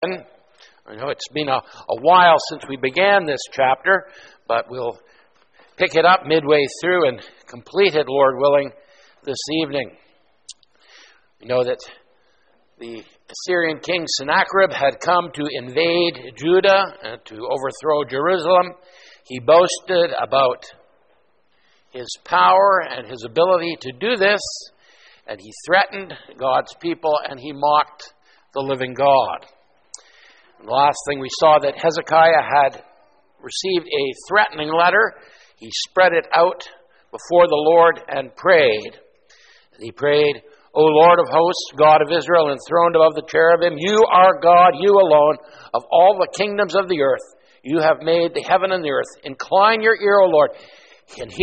I know it's been a while since we began this chapter, but we'll pick it up midway through and complete it, Lord willing, this evening. We know that the Assyrian king Sennacherib had come to invade Judah and to overthrow Jerusalem. He boasted about his power and his ability to do this, and he threatened God's people, and he mocked the living God. And the last thing we saw that Hezekiah had received a threatening letter. He spread it out before the Lord and prayed. And he prayed, O Lord of hosts, God of Israel, enthroned above the cherubim, you are God, you alone, of all the kingdoms of the earth. You have made the heaven and the earth. Incline your ear, O Lord, and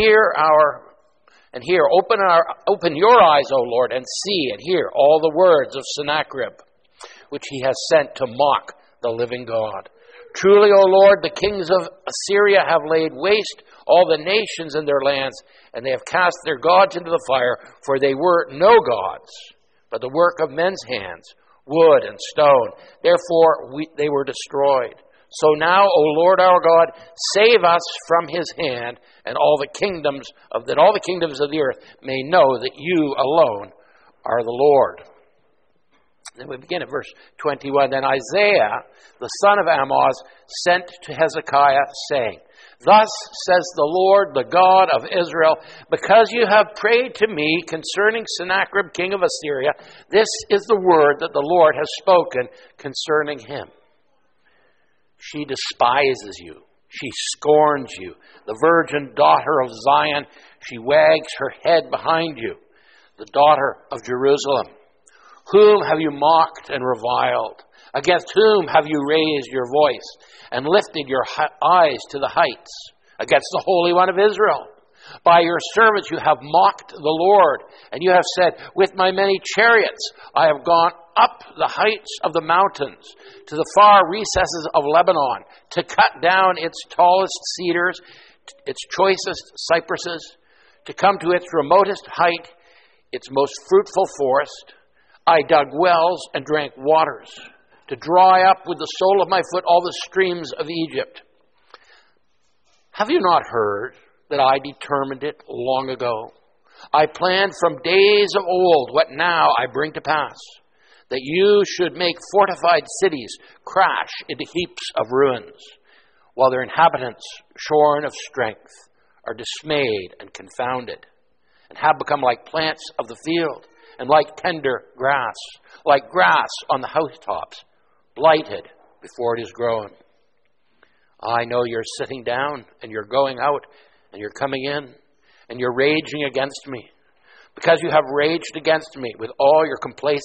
open your eyes, O Lord, and see and hear all the words of Sennacherib, which he has sent to mock the living God. Truly, O Lord, the kings of Assyria have laid waste all the nations and their lands, and they have cast their gods into the fire, for they were no gods, but the work of men's hands, wood and stone. Therefore they were destroyed. So now, O Lord our God, save us from his hand, and all the kingdoms of the earth may know that you alone are the Lord. Then we begin at verse 21. Then Isaiah, the son of Amoz, sent to Hezekiah, saying, Thus says the Lord, the God of Israel, because you have prayed to me concerning Sennacherib, king of Assyria, this is the word that the Lord has spoken concerning him. She despises you. She scorns you. The virgin daughter of Zion, she wags her head behind you. The daughter of Jerusalem. Whom have you mocked and reviled? Against whom have you raised your voice and lifted your eyes to the heights? Against the Holy One of Israel. By your servants you have mocked the Lord, and you have said, With my many chariots I have gone up the heights of the mountains, to the far recesses of Lebanon, to cut down its tallest cedars, its choicest cypresses, to come to its remotest height, its most fruitful forest. I dug wells and drank waters, to dry up with the sole of my foot all the streams of Egypt. Have you not heard that I determined it long ago? I planned from days of old what now I bring to pass, that you should make fortified cities crash into heaps of ruins, while their inhabitants, shorn of strength, are dismayed and confounded, and have become like plants of the field, and like tender grass, like grass on the housetops, blighted before it is grown. I know you're sitting down, and you're going out, and you're coming in, and you're raging against me. Because you have raged against me with all your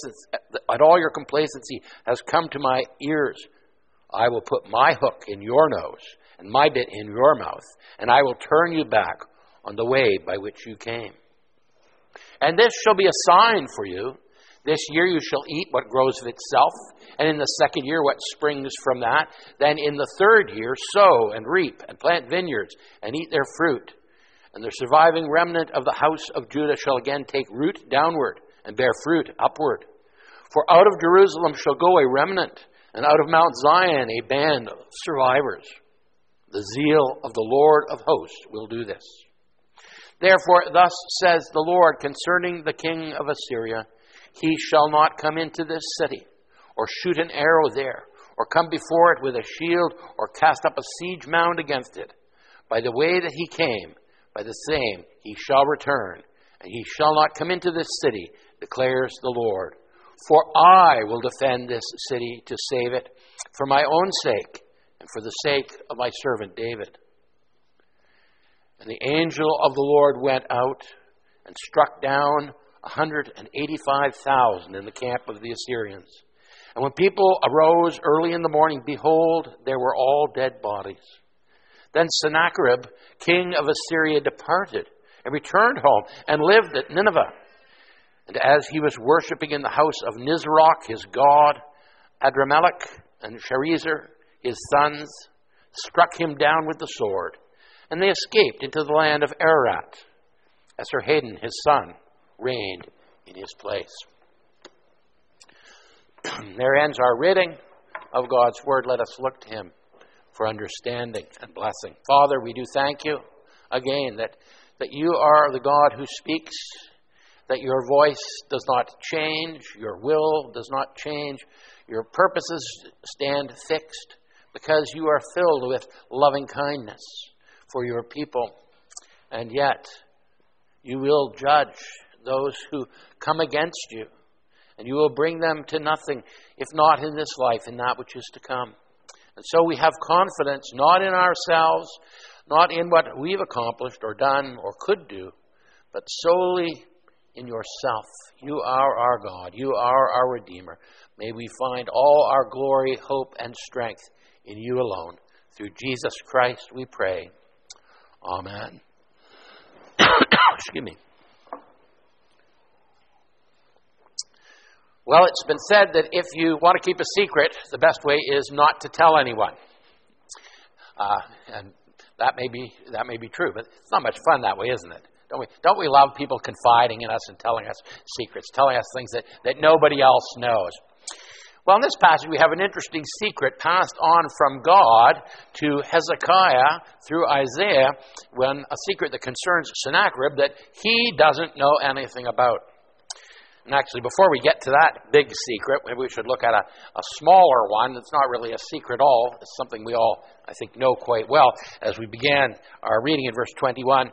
complacency has come to my ears. I will put my hook in your nose and my bit in your mouth, and I will turn you back on the way by which you came. And this shall be a sign for you. This year you shall eat what grows of itself, and in the second year what springs from that. Then in the third year sow and reap and plant vineyards and eat their fruit. And the surviving remnant of the house of Judah shall again take root downward and bear fruit upward. For out of Jerusalem shall go a remnant, and out of Mount Zion a band of survivors. The zeal of the Lord of hosts will do this. Therefore, thus says the Lord concerning the king of Assyria, he shall not come into this city, or shoot an arrow there, or come before it with a shield, or cast up a siege mound against it. By the way that he came, by the same he shall return, and he shall not come into this city, declares the Lord. For I will defend this city to save it, for my own sake, and for the sake of my servant David. And the angel of the Lord went out and struck down 185,000 in the camp of the Assyrians. And when people arose early in the morning, behold, there were all dead bodies. Then Sennacherib, king of Assyria, departed and returned home and lived at Nineveh. And as he was worshipping in the house of Nisroch, his god, Adramelech and Sharezer, his sons, struck him down with the sword. And they escaped into the land of Ararat. Esarhaddon, his son, reigned in his place. There ends our reading. of God's word, let us look to him for understanding and blessing. Father, we do thank you again that you are the God who speaks, that your voice does not change, your will does not change, your purposes stand fixed because you are filled with loving kindness for your people. And yet, you will judge those who come against you, and you will bring them to nothing, if not in this life, in that which is to come. And so we have confidence not in ourselves, not in what we've accomplished or done or could do, but solely in yourself. You are our God. You are our Redeemer. May we find all our glory, hope, and strength in you alone. Through Jesus Christ we pray. Amen. Excuse me. Well, it's been said that if you want to keep a secret, the best way is not to tell anyone. And that may be true, but it's not much fun that way, isn't it? Don't we love people confiding in us and telling us secrets, telling us things that nobody else knows? Well, in this passage, we have an interesting secret passed on from God to Hezekiah through Isaiah, a secret that concerns Sennacherib that he doesn't know anything about. And actually, before we get to that big secret, maybe we should look at a smaller one that's not really a secret at all. It's something we all, I think, know quite well. As we began our reading in verse 21,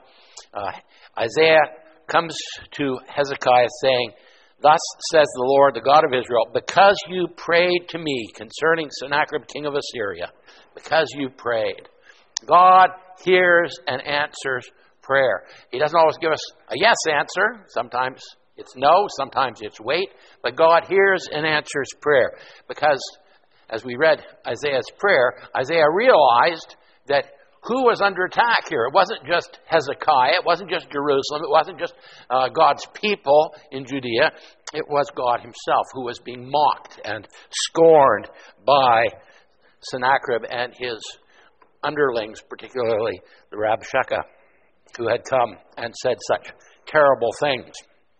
Isaiah comes to Hezekiah saying, "Thus says the Lord, the God of Israel, because you prayed to me concerning Sennacherib, king of Assyria, because you prayed." God hears and answers prayer. He doesn't always give us a yes answer. Sometimes it's no, sometimes it's wait. But God hears and answers prayer. Because as we read Isaiah's prayer, Isaiah realized that who was under attack here? It wasn't just Hezekiah. It wasn't just Jerusalem. It wasn't just God's people in Judea. It was God himself who was being mocked and scorned by Sennacherib and his underlings, particularly the Rabshakeh, who had come and said such terrible things.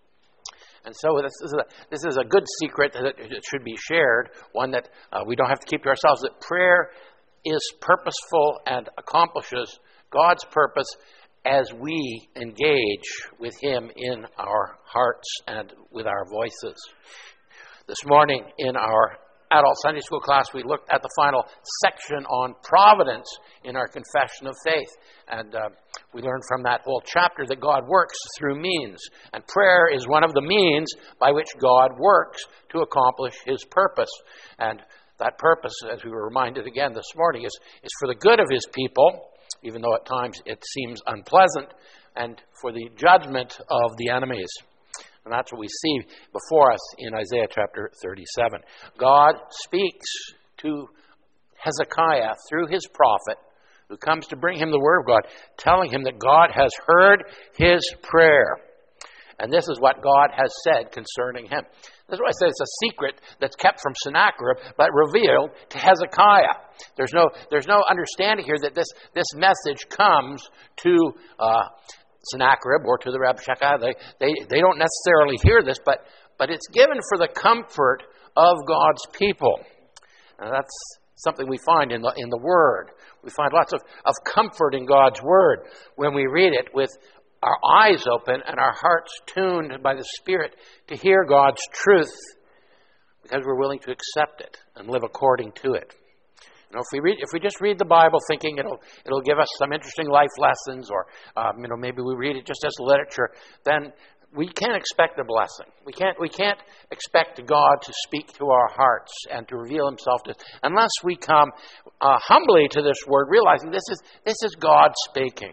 And so this is a good secret that it should be shared, one that we don't have to keep to ourselves, that prayer is purposeful and accomplishes God's purpose as we engage with him in our hearts and with our voices. This morning in our adult Sunday school class, we looked at the final section on providence in our confession of faith. And we learned from that whole chapter that God works through means. And prayer is one of the means by which God works to accomplish his purpose. And that purpose, as we were reminded again this morning, is for the good of his people, even though at times it seems unpleasant, and for the judgment of the enemies. And that's what we see before us in Isaiah chapter 37. God speaks to Hezekiah through his prophet, who comes to bring him the word of God, telling him that God has heard his prayer. And this is what God has said concerning him. This is why I say it's a secret that's kept from Sennacherib, but revealed to Hezekiah. There's no understanding here that this message comes to Sennacherib or to the Rabshakeh. They don't necessarily hear this, but it's given for the comfort of God's people. And that's something we find in the Word. We find lots of comfort in God's Word when we read it with our eyes open and our hearts tuned by the Spirit to hear God's truth, because we're willing to accept it and live according to it. You know, if we just read the Bible thinking it'll give us some interesting life lessons, or maybe we read it just as literature, then we can't expect a blessing. We can't expect God to speak to our hearts and to reveal himself to us unless we come humbly to this word, realizing this is God speaking.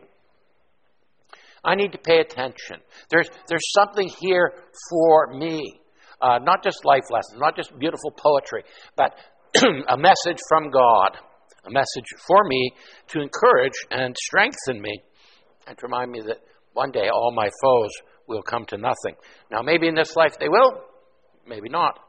I need to pay attention. There's something here for me. Not just life lessons, not just beautiful poetry, but a message from God. A message for me to encourage and strengthen me and to remind me that one day all my foes will come to nothing. Now, maybe in this life they will, maybe not.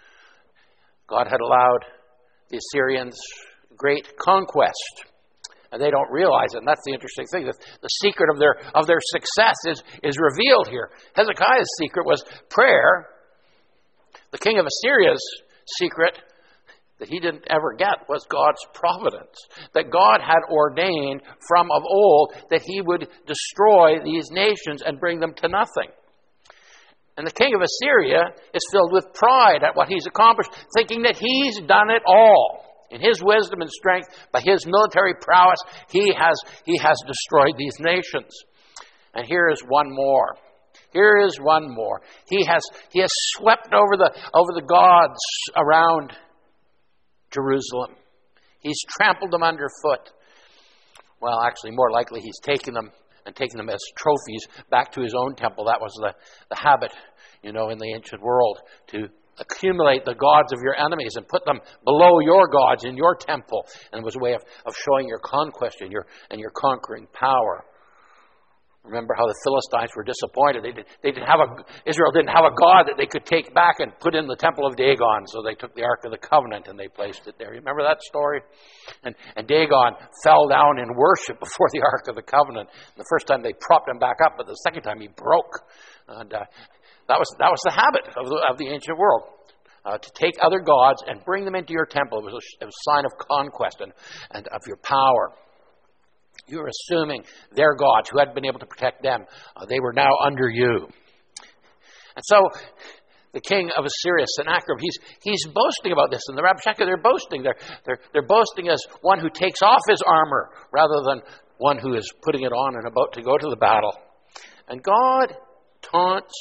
God had allowed the Assyrians great conquest, and they don't realize it. And that's the interesting thing. The secret of their success is revealed here. Hezekiah's secret was prayer. The king of Assyria's secret that he didn't ever get was God's providence. That God had ordained from of old that he would destroy these nations and bring them to nothing. And the king of Assyria is filled with pride at what he's accomplished, thinking that he's done it all. In his wisdom and strength, by his military prowess, he has destroyed these nations. And here is one more. Here is one more. He has swept over the gods around Jerusalem. He's trampled them underfoot. Well, actually, more likely he's taken them as trophies back to his own temple. That was the habit, in the ancient world, to accumulate the gods of your enemies and put them below your gods in your temple. And it was a way of showing your conquest and your conquering power. Remember how the Philistines were disappointed. Israel didn't have a god that they could take back and put in the temple of Dagon. So they took the Ark of the Covenant and they placed it there. Remember that story? And Dagon fell down in worship before the Ark of the Covenant. The first time they propped him back up, but the second time he broke. And that was the habit of the ancient world. To take other gods and bring them into your temple. It was a sign of conquest and of your power. You were assuming their gods, who hadn't been able to protect them, they were now under you. And so the king of Assyria, Sennacherib, he's boasting about this. And the Rabshakeh, they're boasting. They're boasting as one who takes off his armor rather than one who is putting it on and about to go to the battle. And God taunts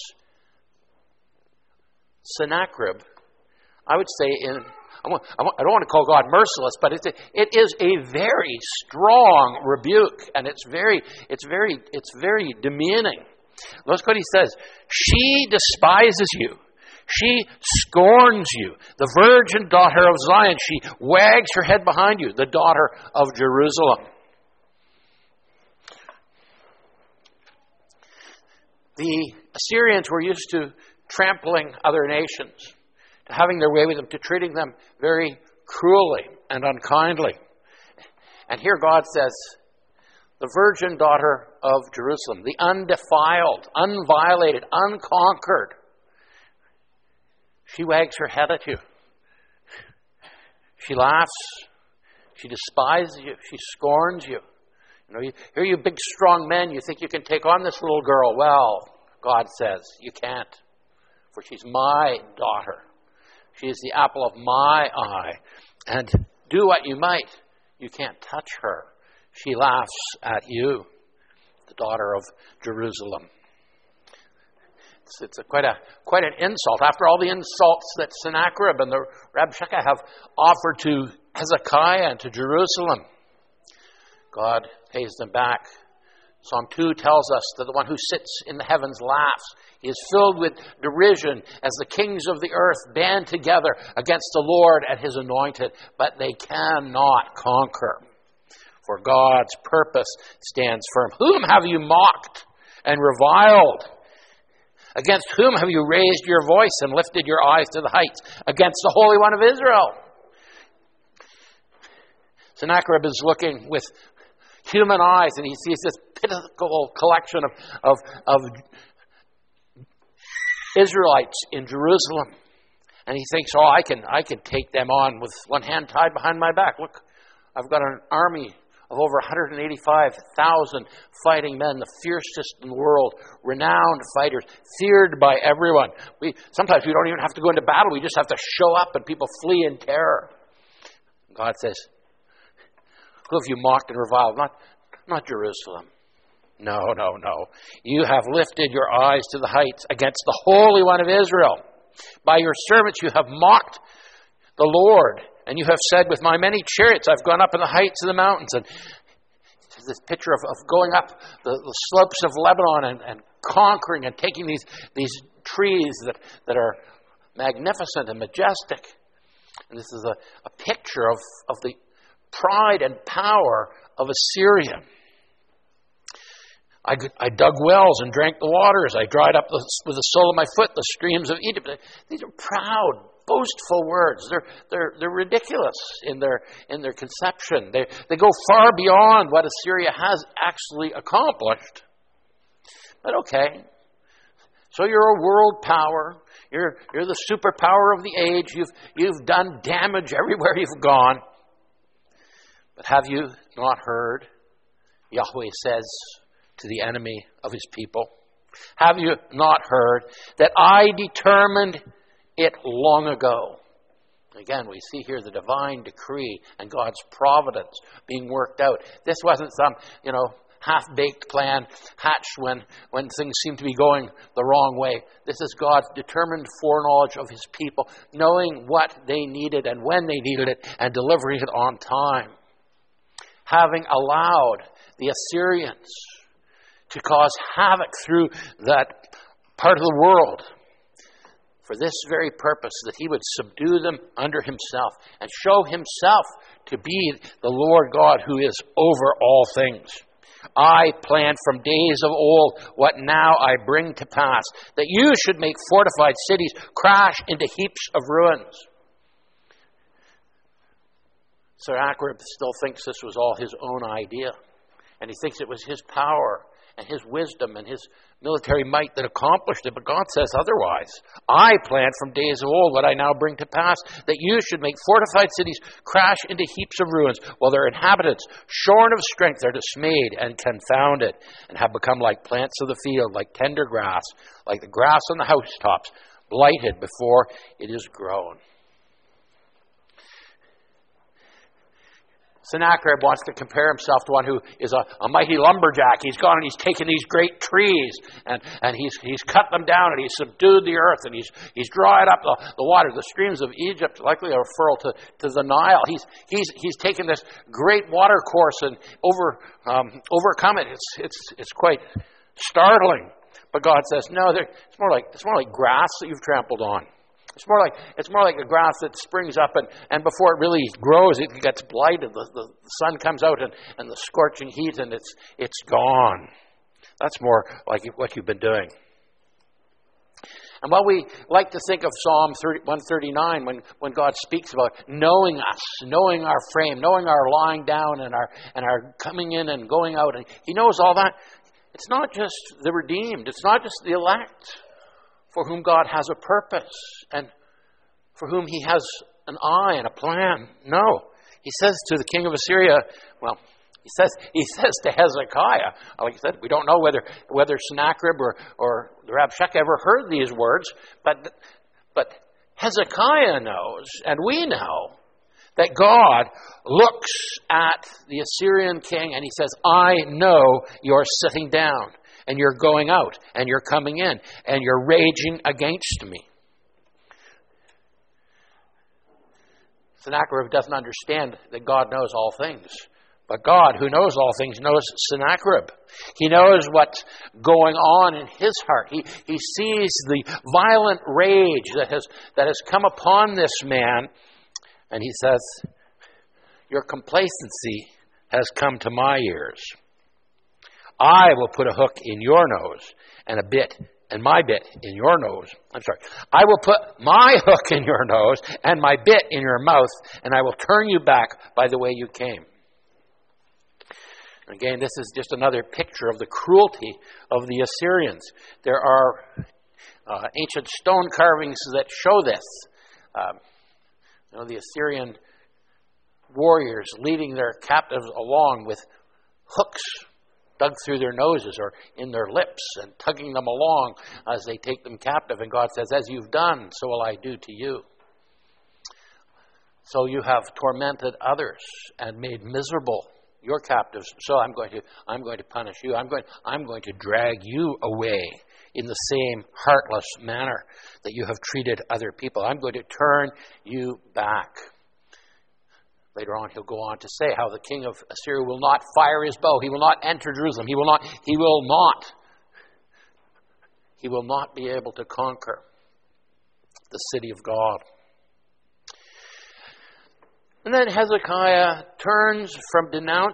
Sennacherib, I would say I don't want to call God merciless, but it is a very strong rebuke, and it's very demeaning. Look what he says. She despises you. She scorns you. The virgin daughter of Zion, she wags her head behind you, the daughter of Jerusalem. The Assyrians were used to trampling other nations, to having their way with them, to treating them very cruelly and unkindly. And here God says, the virgin daughter of Jerusalem, the undefiled, unviolated, unconquered, she wags her head at you. She laughs. She despises you. She scorns you. Here you big, strong men, you think you can take on this little girl. Well, God says, you can't, for she's my daughter. She is the apple of my eye. And do what you might, you can't touch her. She laughs at you, the daughter of Jerusalem. It's quite an insult. After all the insults that Sennacherib and the Rabshakeh have offered to Hezekiah and to Jerusalem, God pays them back. Psalm 2 tells us that the one who sits in the heavens laughs. He is filled with derision as the kings of the earth band together against the Lord and his anointed, but they cannot conquer. For God's purpose stands firm. Whom have you mocked and reviled? Against whom have you raised your voice and lifted your eyes to the heights? Against the Holy One of Israel. Sennacherib is looking with human eyes, and he sees this pitiful collection of Israelites in Jerusalem, and he thinks, "Oh, I can take them on with one hand tied behind my back. Look, I've got an army of over 185,000 fighting men, the fiercest in the world, renowned fighters, feared by everyone. Sometimes we don't even have to go into battle; we just have to show up, and people flee in terror." God says, "Who have you mocked and reviled? Not Jerusalem. No. You have lifted your eyes to the heights against the Holy One of Israel. By your servants you have mocked the Lord, and you have said, with my many chariots I've gone up in the heights of the mountains." And this picture of going up the slopes of Lebanon and conquering and taking these trees that are magnificent and majestic. And this is a picture of the pride and power of Assyria. I dug wells and drank the waters. I dried up with the sole of my foot the streams of Egypt. These are proud, boastful words. They're ridiculous in their conception. They go far beyond what Assyria has actually accomplished. But okay. So you're a world power. You're the superpower of the age. You've done damage everywhere you've gone. But have you not heard? Yahweh says to the enemy of his people. Have you not heard that I determined it long ago? Again, we see here the divine decree and God's providence being worked out. This wasn't some, half-baked plan hatched when things seem to be going the wrong way. This is God's determined foreknowledge of his people, knowing what they needed and when they needed it, and delivering it on time. Having allowed the Assyrians to cause havoc through that part of the world, for this very purpose, that he would subdue them under himself and show himself to be the Lord God who is over all things. I planned from days of old what now I bring to pass, that you should make fortified cities crash into heaps of ruins. Sennacherib still thinks this was all his own idea, and he thinks it was his power and his wisdom and his military might that accomplished it. But God says otherwise. I planned from days of old what I now bring to pass, that you should make fortified cities crash into heaps of ruins, while their inhabitants, shorn of strength, are dismayed and confounded, and have become like plants of the field, like tender grass, like the grass on the housetops, blighted before it is grown. Sennacherib wants to compare himself to one who is a mighty lumberjack. He's gone and he's taken these great trees and he's cut them down and he's subdued the earth and he's dried up the water. The streams of Egypt likely are furled to the Nile. He's taken this great water course and overcome it. It's quite startling. But God says, no, it's more like grass that you've trampled on. It's more like a grass that springs up and before it really grows, it gets blighted. The sun comes out and the scorching heat and it's gone. That's more like what you've been doing. And while we like to think of Psalm 139 when God speaks about knowing us, knowing our frame, knowing our lying down and our coming in and going out, and he knows all that, it's not just the redeemed, it's not just the elect, for whom God has a purpose and for whom he has an eye and a plan. No. He says to the king of Assyria, he says to Hezekiah, like I said, we don't know whether Sennacherib or the Rabshakeh ever heard these words, but Hezekiah knows, and we know, that God looks at the Assyrian king and he says, I know you're sitting down. And you're going out, and you're coming in, and you're raging against me. Sennacherib doesn't understand that God knows all things. But God, who knows all things, knows Sennacherib. He knows what's going on in his heart. He sees the violent rage that has come upon this man, and he says, your complacency has come to my ears. I will put a hook in your nose and a bit and my bit in your nose. I will put my hook in your nose and my bit in your mouth, and I will turn you back by the way you came. And again, this is just another picture of the cruelty of the Assyrians. There are ancient stone carvings that show this. The Assyrian warriors leading their captives along with hooks dug through their noses or in their lips and tugging them along as they take them captive. And God says, as you've done, so will I do to you. So you have tormented others and made miserable your captives. So I'm going to punish you. I'm going to drag you away in the same heartless manner that you have treated other people. I'm going to turn you back. Later on, he'll go on to say how the king of Assyria will not fire his bow. He will not enter Jerusalem. He will not be able to conquer the city of God. And then Isaiah turns from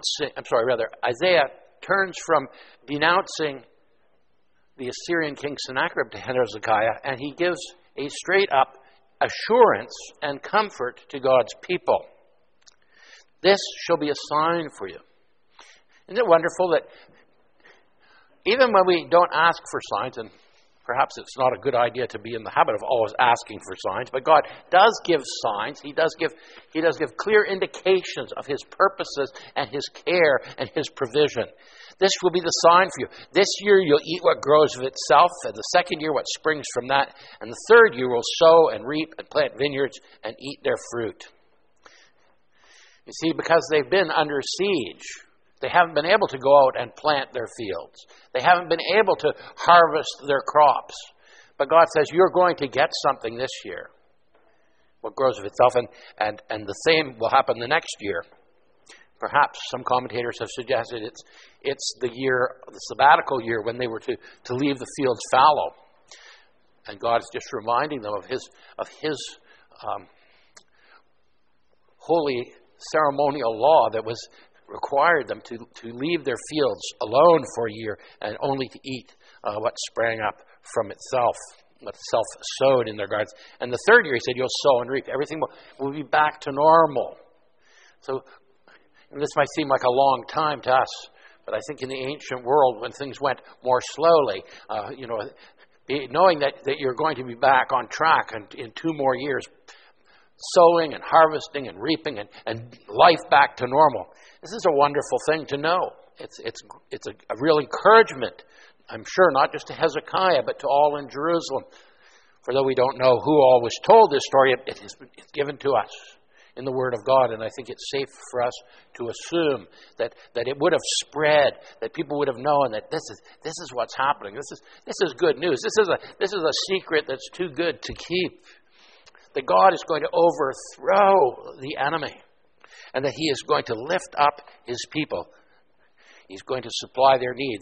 denouncing the Assyrian king Sennacherib to Hezekiah, and he gives a straight up assurance and comfort to God's people. This shall be a sign for you. Isn't it wonderful that even when we don't ask for signs, and perhaps it's not a good idea to be in the habit of always asking for signs, but God does give signs. He does give clear indications of His purposes and His care and His provision. This will be the sign for you. This year you'll eat what grows of itself, and the second year what springs from that, and the third year will sow and reap and plant vineyards and eat their fruit. You see, because they've been under siege, they haven't been able to go out and plant their fields. They haven't been able to harvest their crops. But God says, you're going to get something this year, what grows of itself, and the same will happen the next year. Perhaps some commentators have suggested it's the sabbatical year when they were to leave the fields fallow. And God's just reminding them of his holy ceremonial law that was required them to leave their fields alone for a year and only to eat what sprang up from itself, what self-sowed in their gardens. And the third year, He said, you'll sow and reap. Everything will be back to normal. So this might seem like a long time to us, but I think in the ancient world, when things went more slowly, knowing that you're going to be back on track and in 2 more years, sowing and harvesting and reaping and life back to normal. This is a wonderful thing to know. It's a real encouragement, I'm sure, not just to Hezekiah, but to all in Jerusalem. For though we don't know who all was told this story, it has been given to us in the Word of God, and I think it's safe for us to assume that it would have spread, that people would have known that this is what's happening. This is good news. This is a secret that's too good to keep. That God is going to overthrow the enemy, and that He is going to lift up His people. He's going to supply their needs.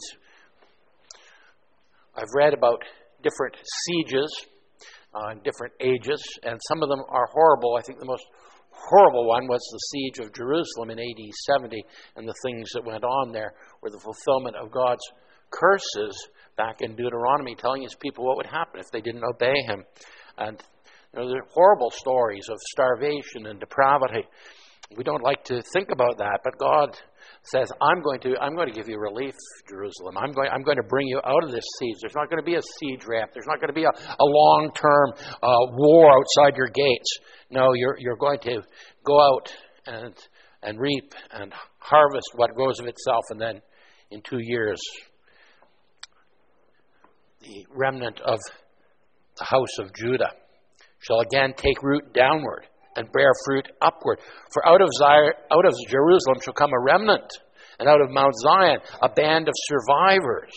I've read about different sieges in different ages, and some of them are horrible. I think the most horrible one was the siege of Jerusalem in AD 70, and the things that went on there were the fulfillment of God's curses back in Deuteronomy, telling His people what would happen if they didn't obey Him. And there are horrible stories of starvation and depravity. We don't like to think about that, but God says, I'm going to give you relief, Jerusalem. I'm going to bring you out of this siege. There's not going to be a siege ramp. There's not going to be a long-term war outside your gates. No, you're going to go out and reap and harvest what grows of itself, and then in 2 years, the remnant of the house of Judah shall again take root downward and bear fruit upward. For out of Jerusalem shall come a remnant, and out of Mount Zion a band of survivors.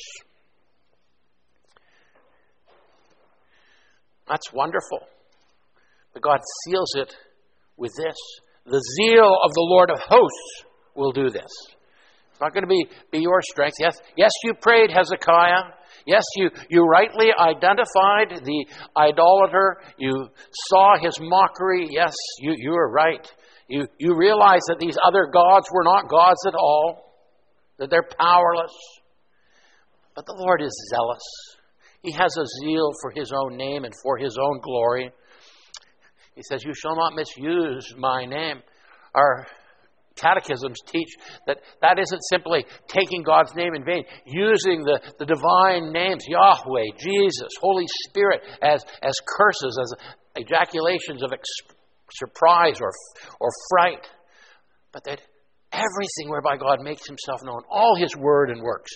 That's wonderful. But God seals it with this. The zeal of the Lord of hosts will do this. It's not going to be your strength. Yes, you prayed, Hezekiah. Yes, you rightly identified the idolater. You saw his mockery. Yes, you were right. You realized that these other gods were not gods at all, that they're powerless. But the Lord is zealous. He has a zeal for His own name and for His own glory. He says, you shall not misuse my name. Our catechisms teach that isn't simply taking God's name in vain, using the divine names, Yahweh, Jesus, Holy Spirit, as curses, as ejaculations of surprise or fright. But that everything whereby God makes Himself known, all His word and works,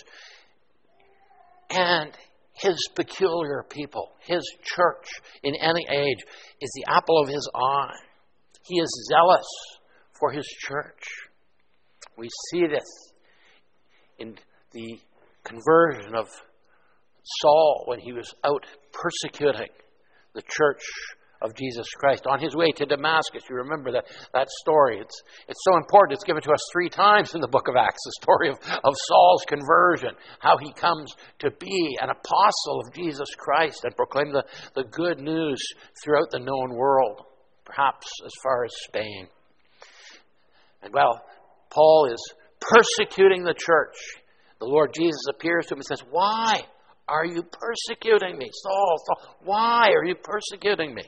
and His peculiar people, His church in any age, is the apple of His eye. He is zealous for His church. We see this in the conversion of Saul when he was out persecuting the church of Jesus Christ on his way to Damascus. You remember that story. It's so important. It's given to us 3 times in the book of Acts, the story of Saul's conversion, how he comes to be an apostle of Jesus Christ and proclaim the good news throughout the known world, perhaps as far as Spain. And Paul is persecuting the church. The Lord Jesus appears to him and says, "Why are you persecuting me? Saul, why are you persecuting me?"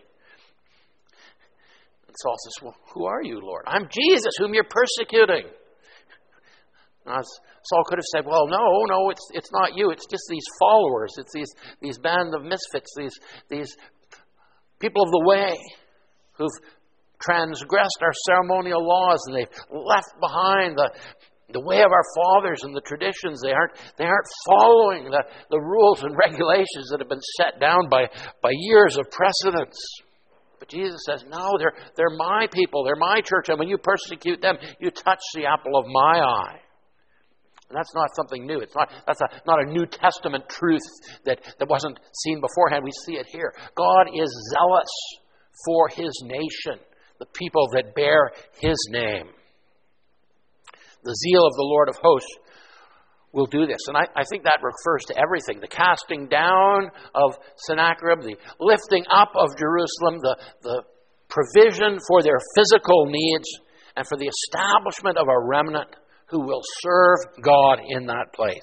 And Saul says, "Well, who are you, Lord?" "I'm Jesus, whom you're persecuting." Saul could have said, well, no, it's not you. It's just these followers. It's these band of misfits, these people of the way who've transgressed our ceremonial laws, and they've left behind the way of our fathers and the traditions. They aren't following the rules and regulations that have been set down by years of precedence. But Jesus says, no, they're my people, they're my church, and when you persecute them, you touch the apple of my eye. And that's not something new. That's not a New Testament truth that wasn't seen beforehand. We see it here. God is zealous for His nation, the people that bear His name. The zeal of the Lord of hosts will do this. And I think that refers to everything. The casting down of Sennacherib, the lifting up of Jerusalem, the provision for their physical needs, and for the establishment of a remnant who will serve God in that place.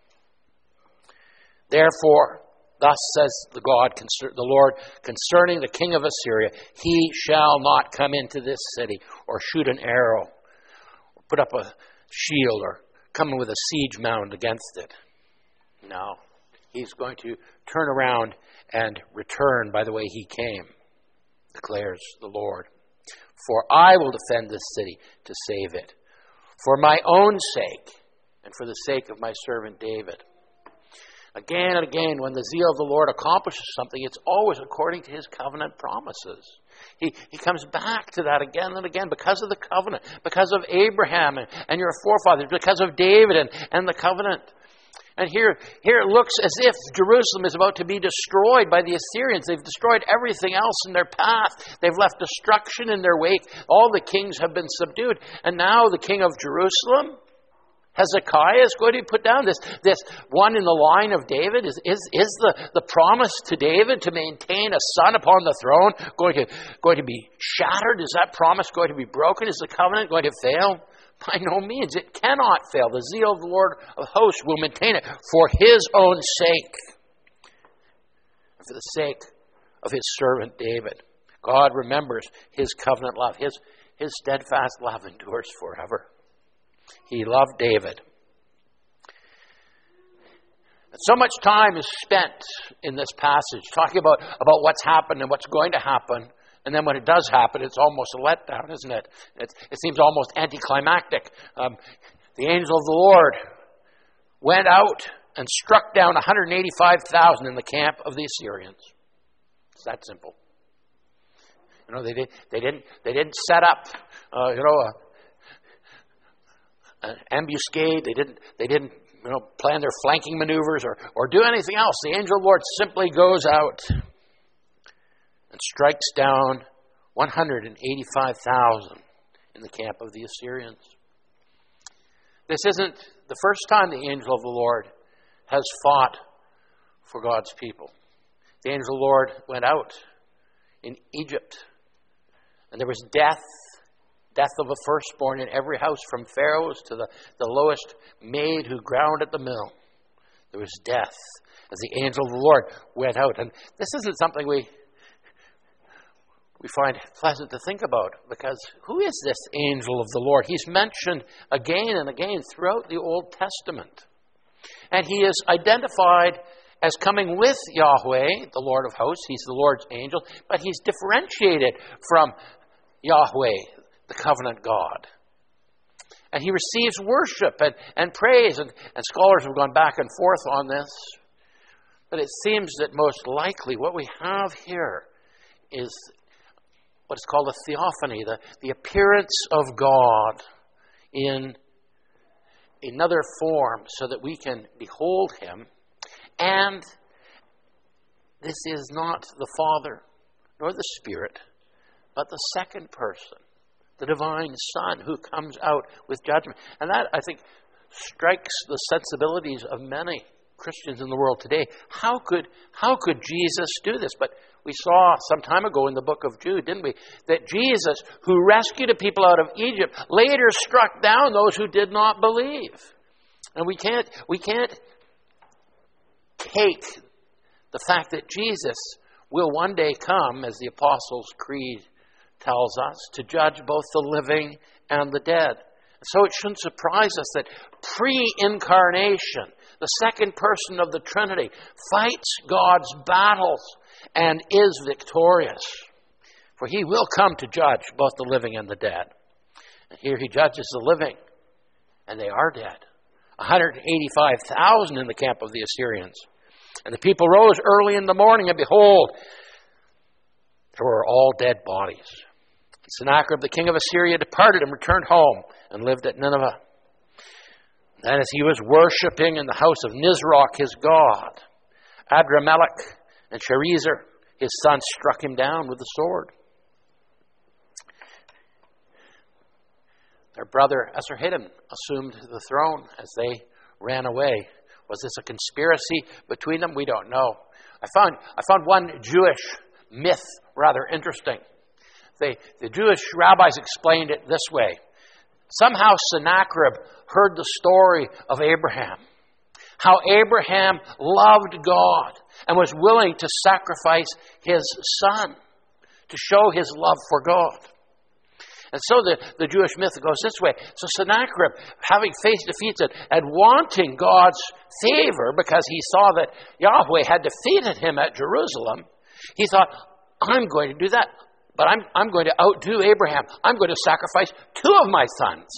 Therefore, thus says the Lord concerning the king of Assyria, he shall not come into this city, or shoot an arrow, or put up a shield, or come with a siege mound against it. No, he's going to turn around and return by the way he came, declares the Lord. For I will defend this city to save it, for my own sake, and for the sake of my servant David. Again and again, when the zeal of the Lord accomplishes something, it's always according to His covenant promises. He comes back to that again and again because of the covenant, because of Abraham and your forefathers, because of David and the covenant. And here it looks as if Jerusalem is about to be destroyed by the Assyrians. They've destroyed everything else in their path. They've left destruction in their wake. All the kings have been subdued. And now the king of Jerusalem, Hezekiah, is going to be put down. This one in the line of David, is the promise to David to maintain a son upon the throne going to be shattered? Is that promise going to be broken? Is the covenant going to fail? By no means. It cannot fail. The zeal of the Lord of hosts will maintain it for His own sake, for the sake of His servant David. God remembers His covenant love. His steadfast love endures forever. He loved David. And so much time is spent in this passage talking about what's happened and what's going to happen. And then when it does happen, it's almost a letdown, isn't it? It seems almost anticlimactic. The angel of the Lord went out and struck down 185,000 in the camp of the Assyrians. It's that simple. They didn't set up an ambuscade. They didn't plan their flanking maneuvers or do anything else. The angel of the Lord simply goes out and strikes down 185,000 in the camp of the Assyrians. This isn't the first time the angel of the Lord has fought for God's people. The angel of the Lord went out in Egypt, and there was death of a firstborn in every house, from Pharaoh's to the lowest maid who ground at the mill. There was death as the angel of the Lord went out. And this isn't something we find pleasant to think about, because who is this angel of the Lord? He's mentioned again and again throughout the Old Testament. And he is identified as coming with Yahweh, the Lord of hosts. He's the Lord's angel, but he's differentiated from Yahweh, the covenant God. And he receives worship and praise, and scholars have gone back and forth on this. But it seems that most likely what we have here is what is called a theophany, the appearance of God in another form so that we can behold Him. And this is not the Father nor the Spirit, but the second person, the divine Son, who comes out with judgment. And that, I think, strikes the sensibilities of many Christians in the world today. How could Jesus do this? But we saw some time ago in the book of Jude, didn't we, that Jesus, who rescued a people out of Egypt, later struck down those who did not believe. And we can't take the fact that Jesus will one day come, as the Apostles' Creed tells us, to judge both the living and the dead. So it shouldn't surprise us that pre-incarnation, the second person of the Trinity, fights God's battles and is victorious. For he will come to judge both the living and the dead. And here he judges the living, and they are dead. 185,000 in the camp of the Assyrians. And the people rose early in the morning, and behold, there were all dead bodies. Sennacherib, the king of Assyria, departed and returned home and lived at Nineveh. Then as he was worshipping in the house of Nisroch, his god, Adramelech and Sharezer, his son, struck him down with the sword. Their brother Esarhaddon assumed the throne as they ran away. Was this a conspiracy between them? We don't know. I found one Jewish myth rather interesting. The Jewish rabbis explained it this way. Somehow Sennacherib heard the story of Abraham. How Abraham loved God and was willing to sacrifice his son to show his love for God. And so the Jewish myth goes this way. So Sennacherib, having faced defeats and wanting God's favor because he saw that Yahweh had defeated him at Jerusalem, he thought, I'm going to do that. But I'm going to outdo Abraham. I'm going to sacrifice 2 of my sons.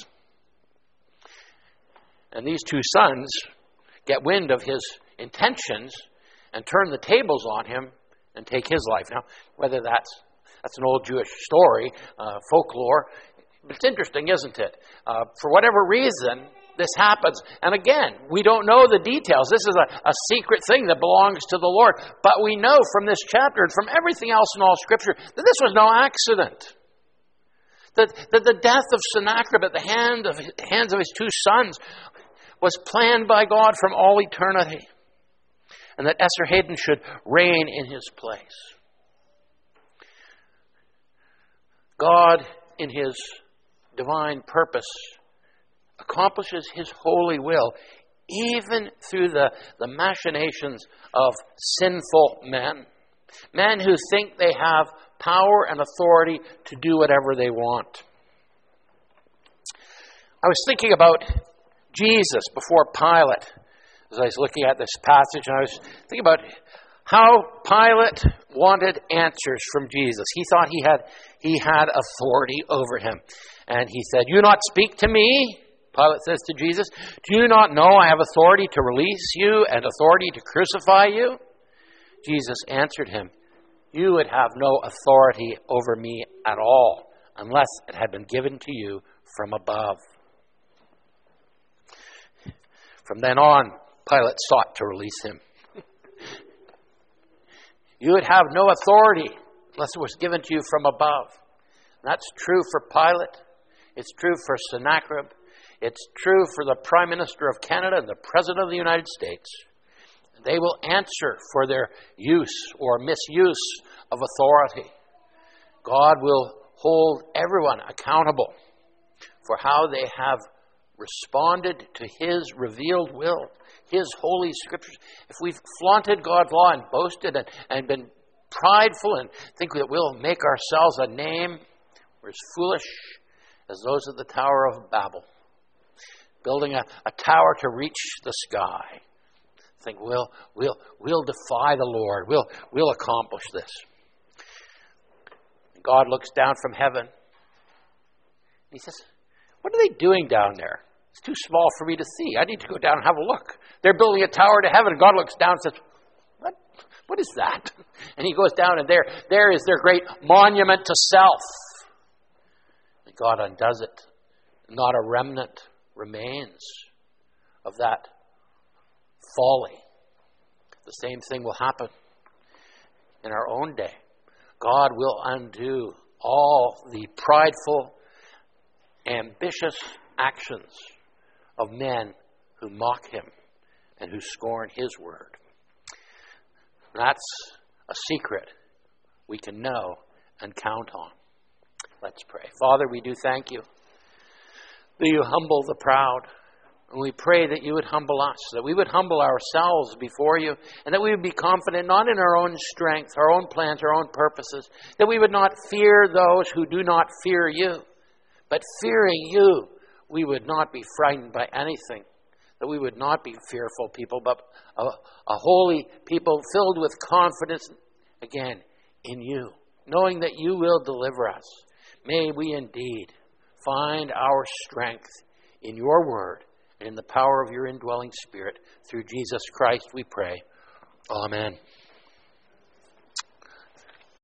And these 2 sons get wind of his intentions and turn the tables on him and take his life. Now, whether that's an old Jewish story, folklore, it's interesting, isn't it? For whatever reason, this happens. And again, we don't know the details. This is a secret thing that belongs to the Lord. But we know from this chapter and from everything else in all Scripture that this was no accident. That the death of Sennacherib at the hands of his 2 sons was planned by God from all eternity. And that Esarhaddon should reign in his place. God, in his divine purpose, accomplishes his holy will even through the machinations of sinful men. Men who think they have power and authority to do whatever they want. I was thinking about Jesus before Pilate as I was looking at this passage, and I was thinking about how Pilate wanted answers from Jesus. He thought he had authority over him. And he said, "You not speak to me?" Pilate says to Jesus, "Do you not know I have authority to release you and authority to crucify you?" Jesus answered him, "You would have no authority over me at all unless it had been given to you from above." From then on, Pilate sought to release him. You would have no authority unless it was given to you from above. That's true for Pilate. It's true for Sennacherib. It's true for the Prime Minister of Canada and the President of the United States. They will answer for their use or misuse of authority. God will hold everyone accountable for how they have responded to his revealed will, his holy scriptures. If we've flaunted God's law and boasted and been prideful and think that we'll make ourselves a name, we're as foolish as those at the Tower of Babel, building a tower to reach the sky. Think we'll defy the Lord. We'll accomplish this. God looks down from heaven. He says, "What are they doing down there? It's too small for me to see. I need to go down and have a look. They're building a tower to heaven." And God looks down and says, What is that? And he goes down, and there is their great monument to self. And God undoes it. Not a remnant remains of that folly. The same thing will happen in our own day. God will undo all the prideful, ambitious actions of men who mock him and who scorn his word. That's a secret we can know and count on. Let's pray. Father, we do thank you that you humble the proud. And we pray that you would humble us, that we would humble ourselves before you, and that we would be confident not in our own strength, our own plans, our own purposes, that we would not fear those who do not fear you, but fearing you we would not be frightened by anything, that we would not be fearful people, but a holy people filled with confidence, again, in you, knowing that you will deliver us. May we indeed find our strength in your word and in the power of your indwelling Spirit. Through Jesus Christ we pray. Amen.